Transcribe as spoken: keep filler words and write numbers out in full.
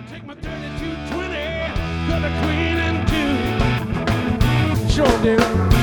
Take my thirty-two twenty, cut a queen and two. Sure do.